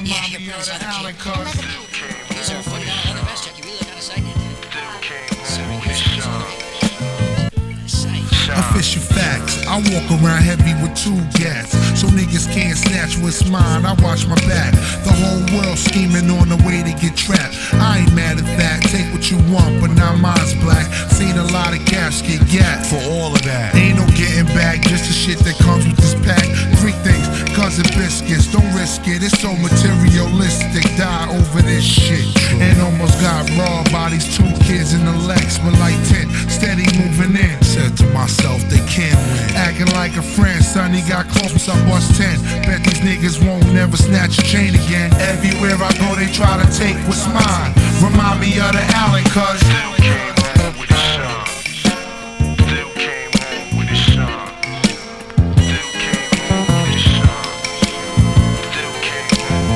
Remind me of the Allen cuz. These are $49 on the rest check. You really look out of sight. Sorry, Official facts, I walk around heavy with 2 gas, so niggas can't snatch what's mine. I watch my back. The whole world scheming on the way to get trapped. I ain't mad at that, take what you want, but now mine's black. Seen a lot of gas get gapped for all of that. Ain't no getting back, just the shit that comes with this pack. 3 things, cousin biscuits, don't risk it, it's so materialistic. Die over this shit, and almost got robbed by these 2 kids in the Lex, but like 10, steady moving in. Said to myself, they can't win. Acting like a friend, son, he got close, I bust 10. Bet these niggas won't never snatch a chain again. Everywhere I go, they try to take what's mine. Remind me of the Allen cuz.